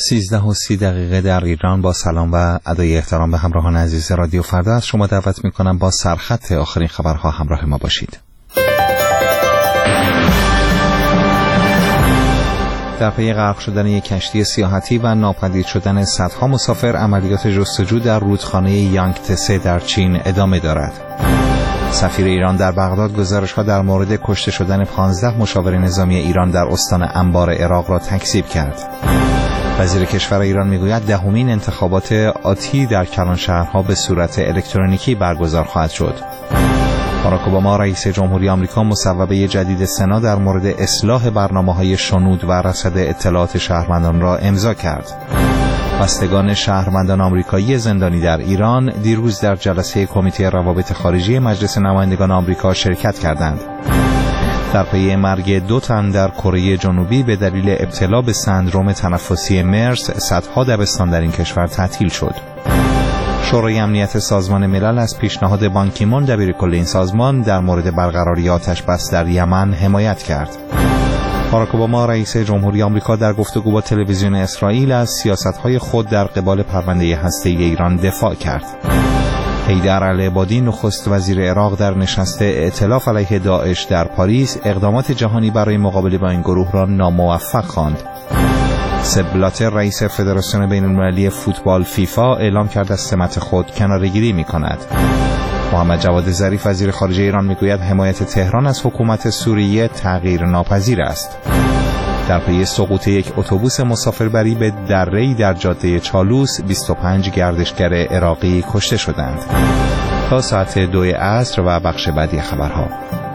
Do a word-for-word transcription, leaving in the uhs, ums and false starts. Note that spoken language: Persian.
سیزده و سی دقیقه در ایران. با سلام و ادای احترام به همراهان عزیز رادیو فردا از شما دعوت میکنم با سرخط آخرین خبرها همراه ما باشید. در پی غرق شدن یک کشتی سیاحتی و ناپدید شدن صدها مسافر، عملیات جستجو در رودخانه یانگتسه در چین ادامه دارد. سفیر ایران در بغداد گزارش‌ها در مورد کشته شدن پانزده مشاور نظامی ایران در استان انبار عراق را تکذیب کرد. وزیر کشور ایران میگوید دهمین انتخابات آتی در کلانشهرها به صورت الکترونیکی برگزار خواهد شد. باراک اوباما رئیس جمهوری آمریکا مصوبه جدید سنا در مورد اصلاح برنامه‌های شنود و رصد اطلاعات شهروندان را امضا کرد. بستگان شهروندان آمریکایی زندانی در ایران دیروز در جلسه کمیته روابط خارجی مجلس نمایندگان آمریکا شرکت کردند. در پی مرگ دو تن در کره جنوبی به دلیل ابتلا به سندروم تنفسی مرس، صدها دبستان در این کشور تعطیل شد. شورای امنیت سازمان ملل از پیشنهاد بان کی مون دبیرکل این سازمان در مورد برقراری آتش بس در یمن حمایت کرد. باراک اوباما رئیس جمهوری آمریکا در گفتگو با تلویزیون اسرائیل از سیاست‌های خود در قبال پرونده هسته‌ای ایران دفاع کرد. حیدر العبادی نخست وزیر عراق در نشست ائتلاف علیه داعش در پاریس اقدامات جهانی برای مقابله با این گروه را ناموفق خواند. سپ بلاتر رئیس فدراسیون بین‌المللی فوتبال فیفا اعلام کرد از سمت خود کناره‌گیری می‌کند. محمد جواد ظریف وزیر خارجه ایران میگوید حمایت تهران از حکومت سوریه تغییر ناپذیر است. در پی سقوط یک اتوبوس مسافربری به دره‌ای در جاده چالوس، بیست و پنج گردشگر عراقی کشته شدند. تا ساعت دو عصر و بخش بعدی خبرها.